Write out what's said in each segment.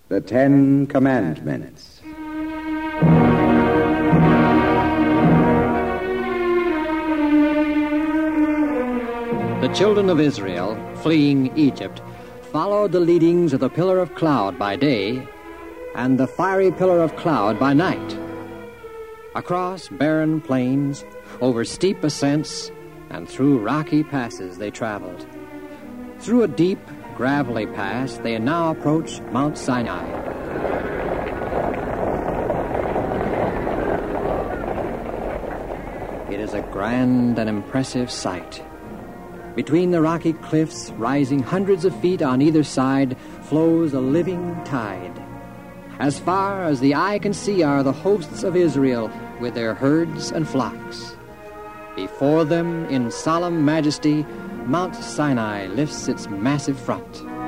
The 10 Commandments. The children of Israel, fleeing Egypt, followed the leadings of the pillar of cloud by day and the fiery pillar of cloud by night. Across barren plains, over steep ascents, and through rocky passes they traveled. Through a deep, gravelly pass, they now approached Mount Sinai. It is a grand and impressive sight. Between the rocky cliffs, rising hundreds of feet on either side, flows a living tide. As far as the eye can see are the hosts of Israel with their herds and flocks. Before them, in solemn majesty, Mount Sinai lifts its massive front.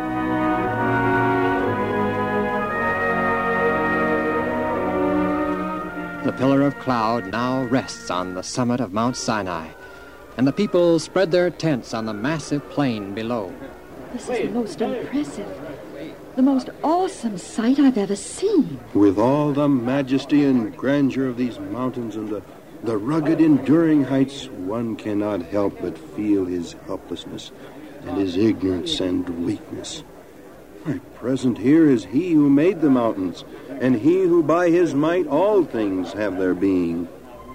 The pillar of cloud now rests on the summit of Mount Sinai, and the people spread their tents on the massive plain below. This is most impressive. The most awesome sight I've ever seen. With all the majesty and grandeur of these mountains and the rugged, enduring heights, one cannot help but feel his helplessness and his ignorance and weakness. My present here is he who made the mountains, and he who by his might all things have their being.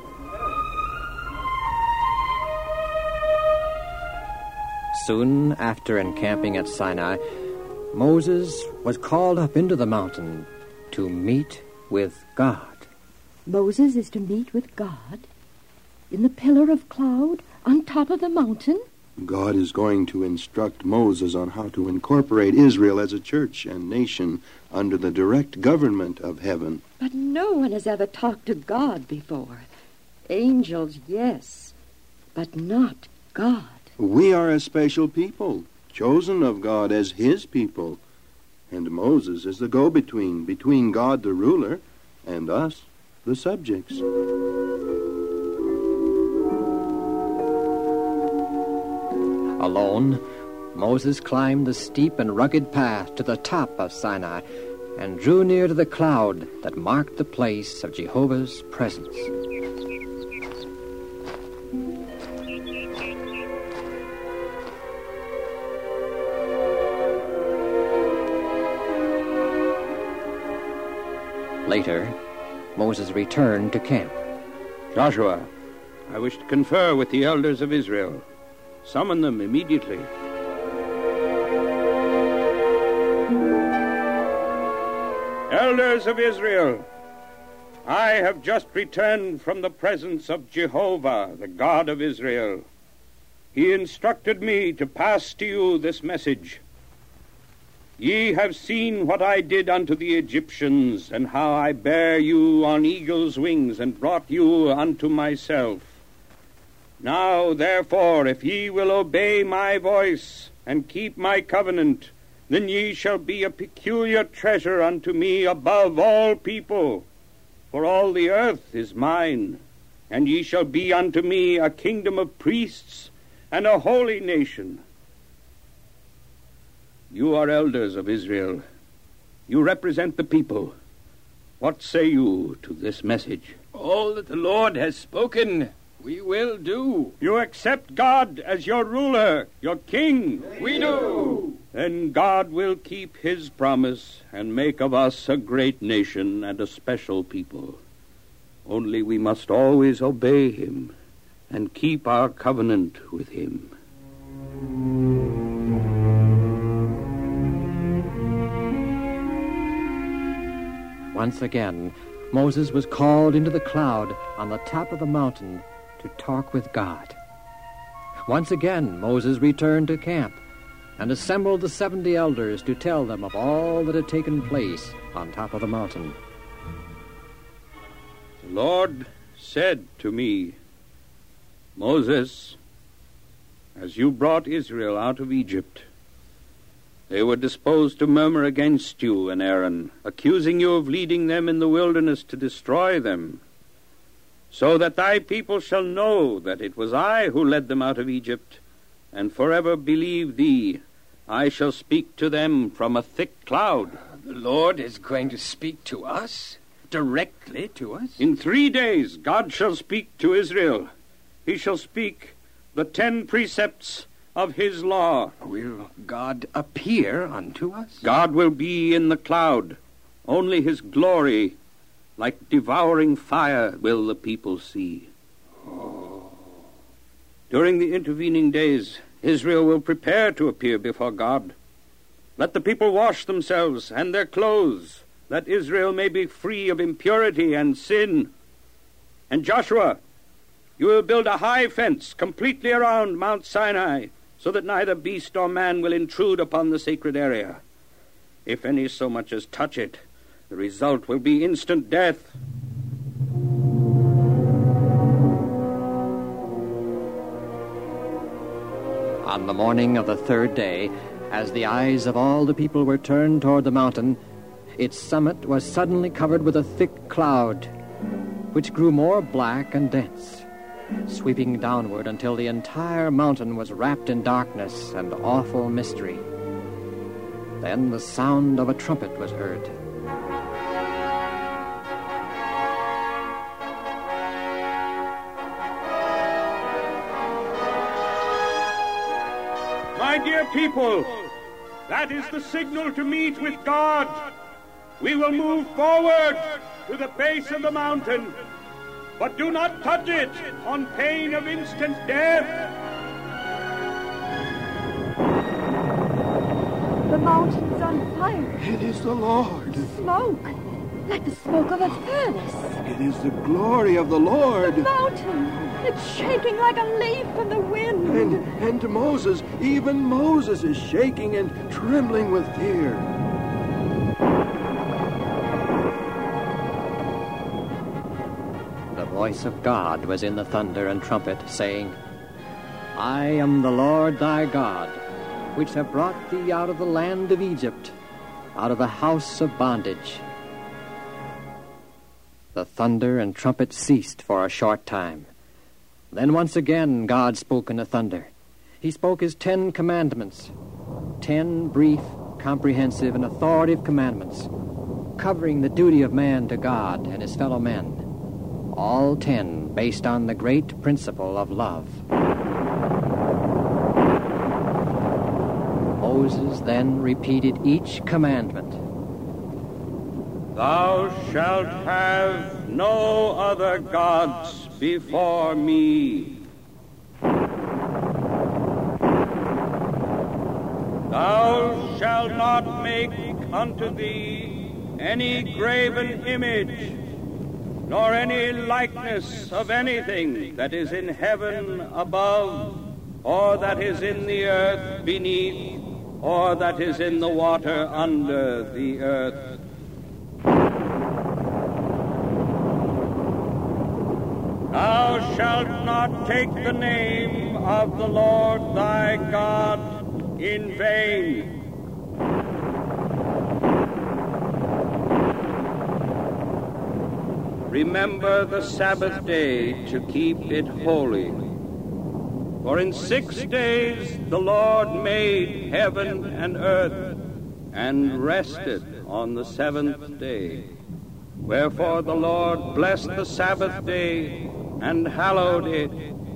Soon after encamping at Sinai, Moses was called up into the mountain to meet with God. Moses is to meet with God in the pillar of cloud on top of the mountain? God is going to instruct Moses on how to incorporate Israel as a church and nation under the direct government of heaven. But no one has ever talked to God before. Angels, yes, but not God. We are a special people, chosen of God as his people. And Moses is the go-between between God the ruler and us, the subjects. Alone, Moses climbed the steep and rugged path to the top of Sinai and drew near to the cloud that marked the place of Jehovah's presence. Later, Moses returned to camp. Joshua, I wish to confer with the elders of Israel. Summon them immediately. Elders of Israel, I have just returned from the presence of Jehovah, the God of Israel. He instructed me to pass to you this message. Ye have seen what I did unto the Egyptians, and how I bare you on eagle's wings, and brought you unto myself. Now, therefore, if ye will obey my voice, and keep my covenant, then ye shall be a peculiar treasure unto me above all people. For all the earth is mine, and ye shall be unto me a kingdom of priests, and a holy nation. You are elders of Israel. You represent the people. What say you to this message? All that the Lord has spoken, we will do. You accept God as your ruler, your king? We do. Then God will keep his promise and make of us a great nation and a special people. Only we must always obey him and keep our covenant with him. Once again, Moses was called into the cloud on the top of the mountain to talk with God. Once again, Moses returned to camp and assembled the 70 elders to tell them of all that had taken place on top of the mountain. The Lord said to me, Moses, as you brought Israel out of Egypt, they were disposed to murmur against you and Aaron, accusing you of leading them in the wilderness to destroy them, so that thy people shall know that it was I who led them out of Egypt, and forever believe thee. I shall speak to them from a thick cloud. The Lord is going to speak to us? Directly to us? In 3 days God shall speak to Israel. He shall speak the 10 precepts of his law. Will God appear unto us? God will be in the cloud. Only his glory, like devouring fire, will the people see. During the intervening days, Israel will prepare to appear before God. Let the people wash themselves and their clothes, that Israel may be free of impurity and sin. And Joshua, you will build a high fence completely around Mount Sinai, so that neither beast nor man will intrude upon the sacred area. If any so much as touch it, the result will be instant death. On the morning of the 3rd day, as the eyes of all the people were turned toward the mountain, its summit was suddenly covered with a thick cloud, which grew more black and dense, sweeping downward until the entire mountain was wrapped in darkness and awful mystery. Then the sound of a trumpet was heard. My dear people, that is the signal to meet with God. We will move forward to the base of the mountain, but do not touch it on pain of instant death. The mountain's on fire. It is the Lord. Smoke, like the smoke of a furnace. It is the glory of the Lord. The mountain, it's shaking like a leaf in the wind. And Moses, even Moses is shaking and trembling with fear. The voice of God was in the thunder and trumpet, saying, I am the Lord thy God, which have brought thee out of the land of Egypt, out of the house of bondage. The thunder and trumpet ceased for a short time. Then once again God spoke in the thunder. He spoke his 10 commandments, 10 brief, comprehensive, and authoritative commandments, covering the duty of man to God and his fellow men, all 10 based on the great principle of love. Moses then repeated each commandment. Thou shalt have no other gods before me. Thou shalt not make unto thee any graven image, nor any likeness of anything that is in heaven above, or that is in the earth beneath, or that is in the water under the earth. Thou shalt not take the name of the Lord thy God in vain. Remember the Sabbath day to keep it holy. For in 6 days the Lord made heaven and earth, and rested on the 7th day. Wherefore the Lord blessed the Sabbath day and hallowed it.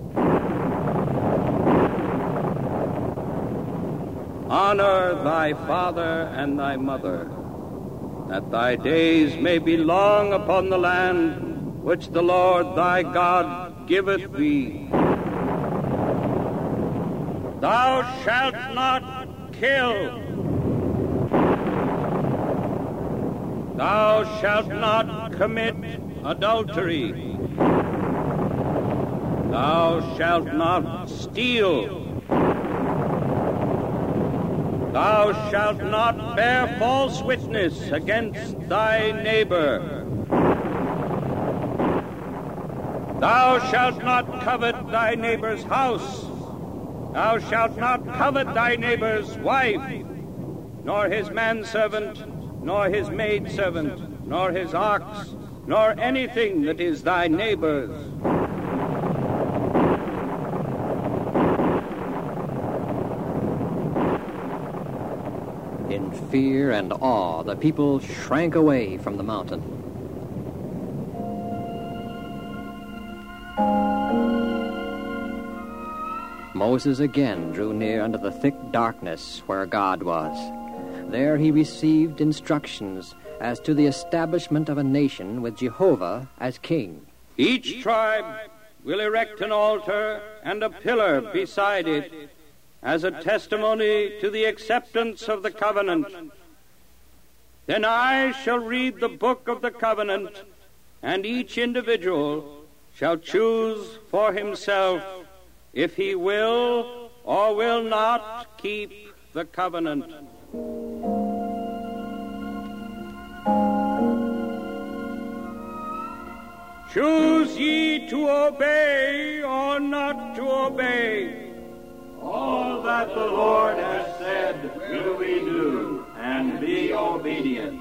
Honor thy father and thy mother, that thy days may be long upon the land which the Lord thy God giveth thee. Thou shalt not kill. Thou shalt not commit adultery. Thou shalt not steal. Thou shalt not bear false witness against thy neighbor. Thou shalt not covet thy neighbor's house. Thou shalt not covet thy neighbor's wife, nor his manservant, nor his maidservant, nor his ox, nor anything that is thy neighbor's. In fear and awe, the people shrank away from the mountain. Moses again drew near unto the thick darkness where God was. There he received instructions as to the establishment of a nation with Jehovah as king. Each tribe will erect an altar and a pillar beside it as a testimony to the acceptance of the covenant. Then I shall read the book of the covenant, and each individual shall choose for himself if he will or will not keep the covenant. Choose ye to obey or not to obey. All that the Lord has said will we do, and be obedient.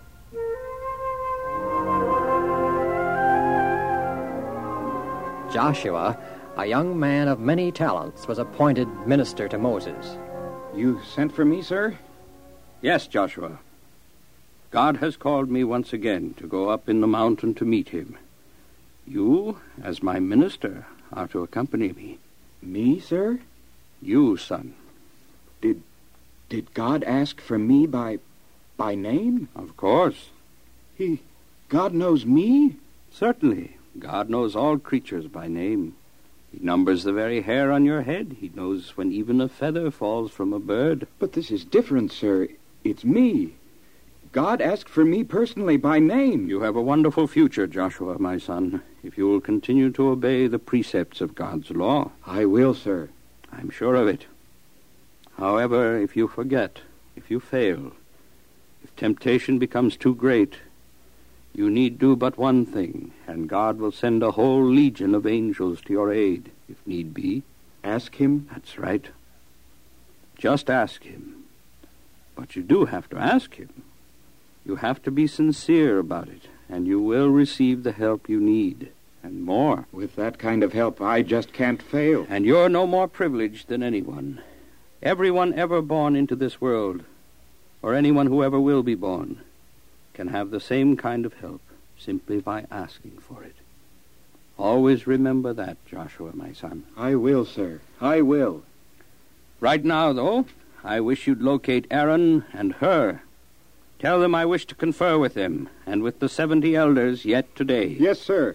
Joshua, a young man of many talents, was appointed minister to Moses. You sent for me, sir? Yes, Joshua. God has called me once again to go up in the mountain to meet him. You, as my minister, are to accompany me. Me, sir? You, son. Did God ask for me by name? Of course. God knows me? Certainly. God knows all creatures by name. He numbers the very hair on your head. He knows when even a feather falls from a bird. But this is different, sir. It's me. God asked for me personally by name. You have a wonderful future, Joshua, my son, if you will continue to obey the precepts of God's law. I will, sir. I'm sure of it. However, if you forget, if you fail, if temptation becomes too great, you need do but one thing, and God will send a whole legion of angels to your aid, if need be. Ask him? That's right. Just ask him. But you do have to ask him. You have to be sincere about it, and you will receive the help you need, and more. With that kind of help, I just can't fail. And you're no more privileged than anyone. Everyone ever born into this world, or anyone who ever will be born, can have the same kind of help simply by asking for it. Always remember that, Joshua, my son. I will, sir. I will. Right now, though, I wish you'd locate Aaron and Hur. Tell them I wish to confer with them, and with the 70 elders yet today. Yes, sir.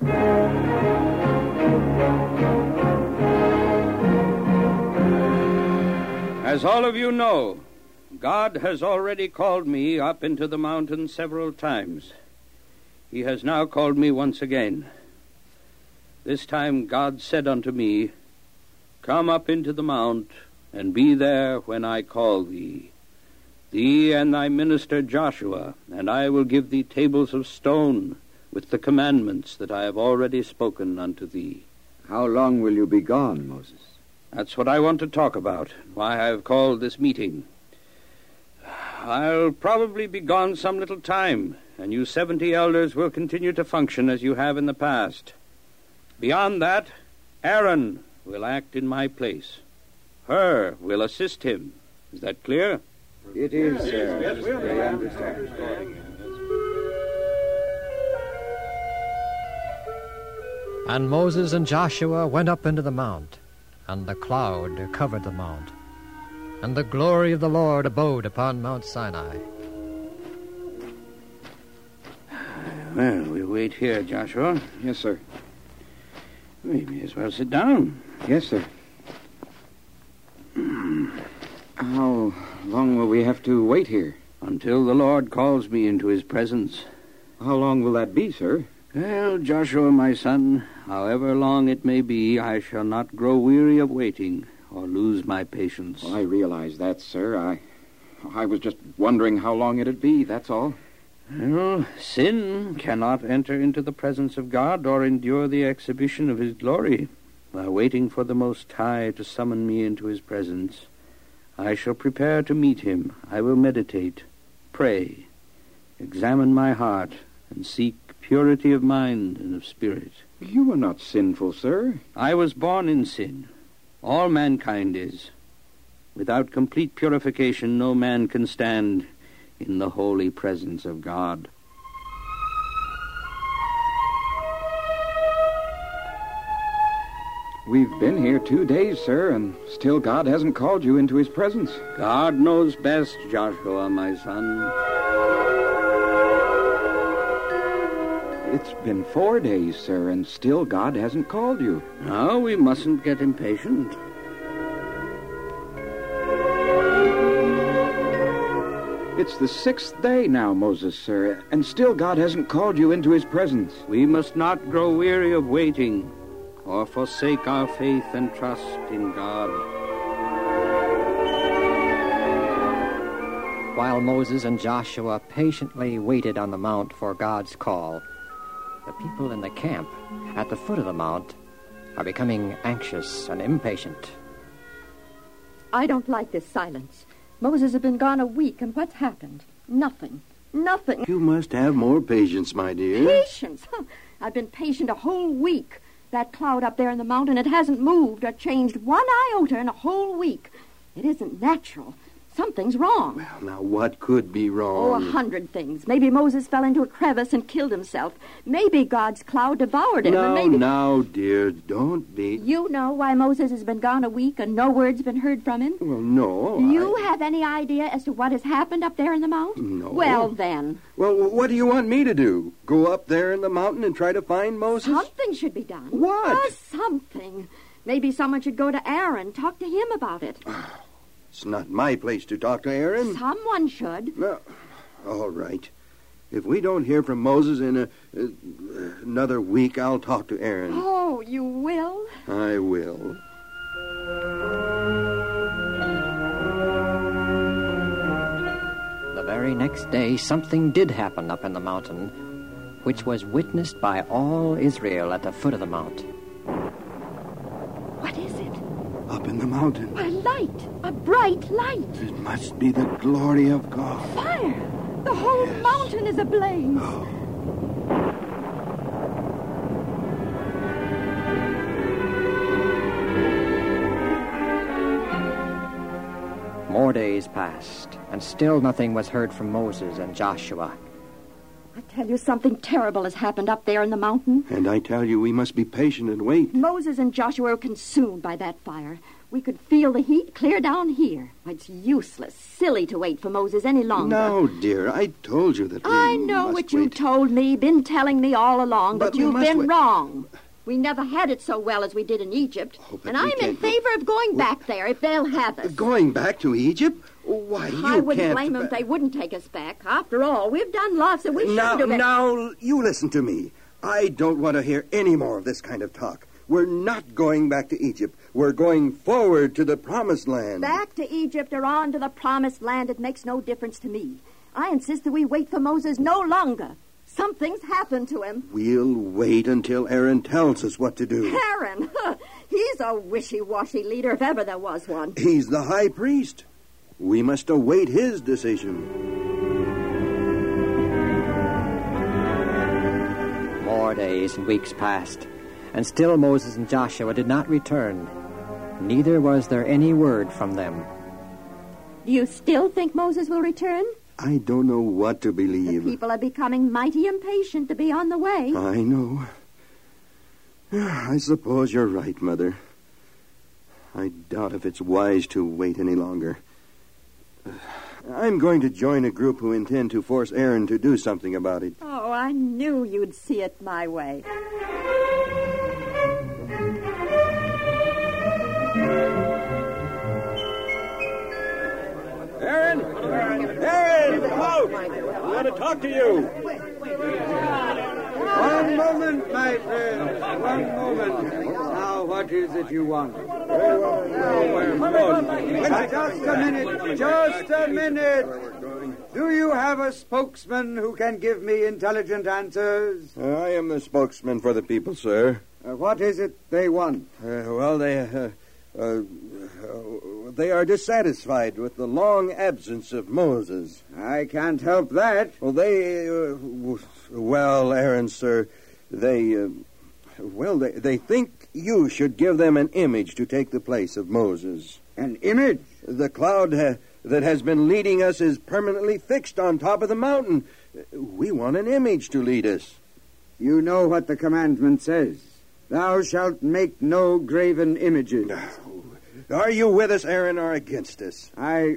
As all of you know, God has already called me up into the mountain several times. He has now called me once again. This time God said unto me, Come up into the mount, and be there when I call thee. Thee and thy minister Joshua, and I will give thee tables of stone with the commandments that I have already spoken unto thee. How long will you be gone, Moses? That's what I want to talk about, why I have called this meeting. I'll probably be gone some little time, and you 70 elders will continue to function as you have in the past. Beyond that, Aaron will act in my place. Hur will assist him. Is that clear? It is, sir. Yes, we understand. And Moses and Joshua went up into the mount, and the cloud covered the mount, and the glory of the Lord abode upon Mount Sinai. Well, we'll wait here, Joshua. Yes, sir. We may as well sit down. Yes, sir. How long will we have to wait here? Until the Lord calls me into his presence. How long will that be, sir? Well, Joshua, my son, however long it may be, I shall not grow weary of waiting or lose my patience. Well, I realize that, sir. I was just wondering how long it'd be, that's all. Well, sin cannot enter into the presence of God or endure the exhibition of his glory. While waiting for the Most High to summon me into his presence, I shall prepare to meet him. I will meditate, pray, examine my heart, and seek purity of mind and of spirit. You are not sinful, sir. I was born in sin. All mankind is. Without complete purification, no man can stand in the holy presence of God. We've been here 2 days, sir, and still God hasn't called you into his presence. God knows best, Joshua, my son. It's been 4 days, sir, and still God hasn't called you. Now, we mustn't get impatient. It's the 6th day now, Moses, sir, and still God hasn't called you into his presence. We must not grow weary of waiting or forsake our faith and trust in God. While Moses and Joshua patiently waited on the mount for God's call, the people in the camp at the foot of the mount are becoming anxious and impatient. I don't like this silence. Moses has been gone a week, and what's happened? Nothing. Nothing. You must have more patience, my dear. Patience? Huh. I've been patient a whole week. That cloud up there in the mountain, it hasn't moved or changed one iota in a whole week. It isn't natural. Something's wrong. Well, now, what could be Oh, wrong? 100 things. Maybe Moses fell into a crevice and killed himself. Maybe God's cloud devoured him. and maybe... Now, dear, don't be... You know why Moses has been gone a week and no word's been heard from him? Well, no. Do you have any idea as to what has happened up there in the mountain? No. Well, then, Well, what do you want me to do? Go up there in the mountain and try to find Moses? something should be done. What? Something. Maybe someone should go to Aaron, talk to him about it. It's not my place to talk to Aaron. Someone should. No. All right. If we don't hear from Moses in another week, I'll talk to Aaron. Oh, you will? I will. The very next day, something did happen up in the mountain, which was witnessed by all Israel at the foot of the mount. What is it? Up in the mountain. A light. A bright light. It must be the glory of God. Fire. The whole mountain is ablaze. More days passed, and still nothing was heard from Moses and Joshua. I tell you, something terrible has happened up there in the mountain. And I tell you, we must be patient and wait. Moses and Joshua were consumed by that fire. We could feel the heat clear down here. It's useless, silly to wait for Moses any longer. No, dear, I told you that we I know must what you wait. told me, been telling me all along, but But we you've must been wait. wrong. We never had it so well as we did in Egypt. Oh, but and we I'm in can't go- favor of going back there if they'll have us. Going back to Egypt? Why, you I wouldn't can't... blame them if they wouldn't take us back. After all, we've done lots that we shouldn't have been. Now, you listen to me. I don't want to hear any more of this kind of talk. We're not going back to Egypt. We're going forward to the Promised Land. Back to Egypt or on to the Promised Land, it makes no difference to me. I insist that we wait for Moses no longer. Something's happened to him. We'll wait until Aaron tells us what to do. Aaron, he's a wishy-washy leader if ever there was one. He's the high priest. We must await his decision. More days and weeks passed, and still Moses and Joshua did not return. Neither was there any word from them. Do you still think Moses will return? I don't know what to The believe. people are becoming mighty impatient to be on the way. I know. I suppose you're right, Mother. I doubt if it's wise to wait any longer. I'm going to join a group who intend to force Aaron to do something about it. Oh, I knew you'd see it my way. Aaron! Aaron, come out! I want to talk to you. One moment, my friend. One moment. Now, what is it you want? Just a minute. Just a minute. Do you have a spokesman who can give me intelligent answers? I am the spokesman for the people, sir. What is it they want? They are dissatisfied with the long absence of Moses. I can't help that. Well, Aaron, sir, they think you should give them an image to take the place of Moses. An image? The cloud that has been leading us is permanently fixed on top of the mountain. We want an image to lead us. You know what the commandment says. Thou shalt make no graven images. Are you with us, Aaron, or against us? I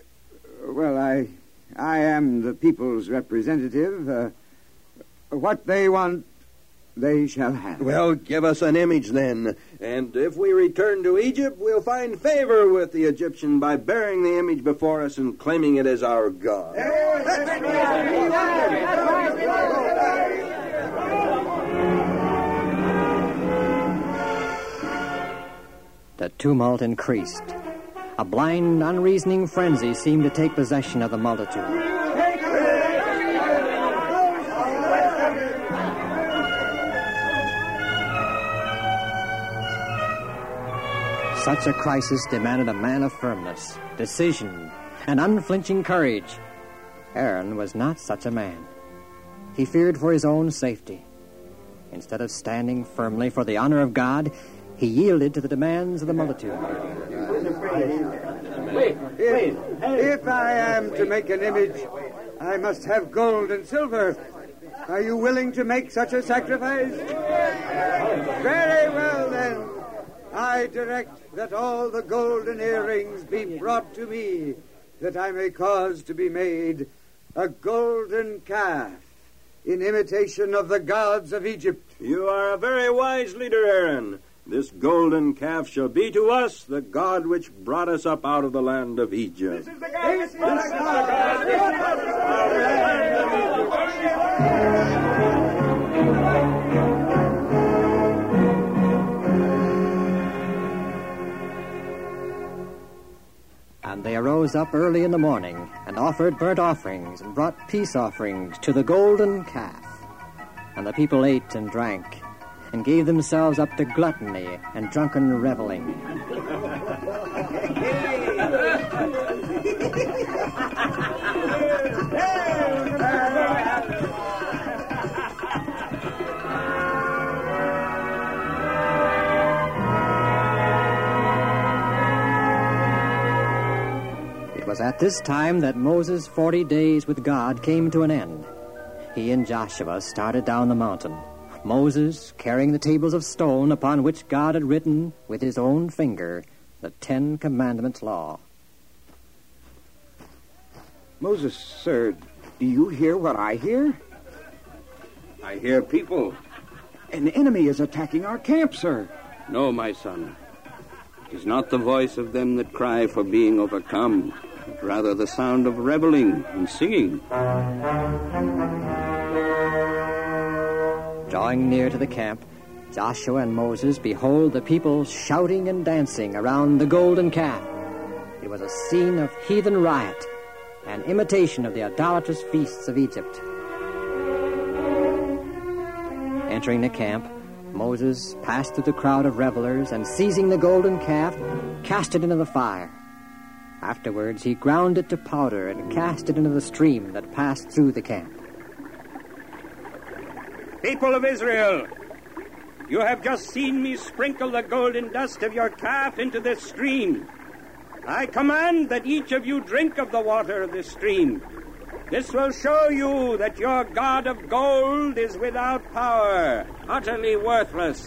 am the people's representative. What they want, they shall have. Well, give us an image then. And if we return to Egypt, we'll find favor with the Egyptian by bearing the image before us and claiming it as our God. The tumult increased. A blind, unreasoning frenzy seemed to take possession of the multitude. Such a crisis demanded a man of firmness, decision, and unflinching courage. Aaron was not such a man. He feared for his own safety. Instead of standing firmly for the honor of God, he yielded to the demands of the multitude. If I am to make an image, I must have gold and silver. Are you willing to make such a sacrifice? Very well, then. I direct that all the golden earrings be brought to me, that I may cause to be made a golden calf in imitation of the gods of Egypt. You are a very wise leader, Aaron. This golden calf shall be to us the God which brought us up out of the land of Egypt. This is the God. This is the God. And they arose up early in the morning and offered burnt offerings and brought peace offerings to the golden calf. And the people ate and drank and gave themselves up to gluttony and drunken reveling. It was at this time that Moses' 40 days with God came to an end. He and Joshua started down the mountain, Moses carrying the tables of stone upon which God had written with his own finger the 10 Commandments law. Moses, sir, do you hear what I hear? I hear people. An enemy is attacking our camp, sir. No, my son. It is not the voice of them that cry for being overcome, but rather the sound of reveling and singing. Drawing near to the camp, Joshua and Moses behold the people shouting and dancing around the golden calf. It was a scene of heathen riot, an imitation of the idolatrous feasts of Egypt. Entering the camp, Moses passed through the crowd of revelers and, seizing the golden calf, cast it into the fire. Afterwards, he ground it to powder and cast it into the stream that passed through the camp. People of Israel, you have just seen me sprinkle the golden dust of your calf into this stream. I command that each of you drink of the water of this stream. This will show you that your God of gold is without power, utterly worthless.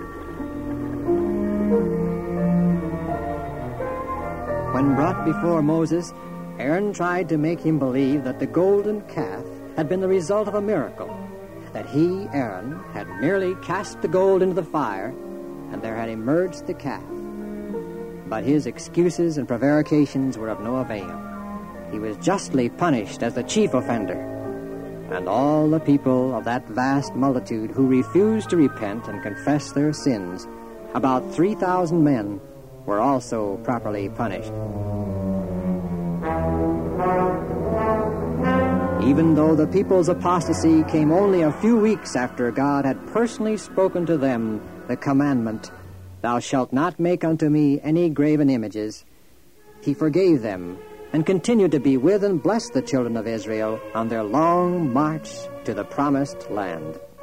When brought before Moses, Aaron tried to make him believe that the golden calf had been the result of a miracle, that he, Aaron, had merely cast the gold into the fire, and there had emerged the calf. But his excuses and prevarications were of no avail. He was justly punished as the chief offender, and all the people of that vast multitude who refused to repent and confess their sins, about 3,000 men, were also properly punished. Even though the people's apostasy came only a few weeks after God had personally spoken to them the commandment, "Thou shalt not make unto me any graven images," he forgave them and continued to be with and bless the children of Israel on their long march to the promised land.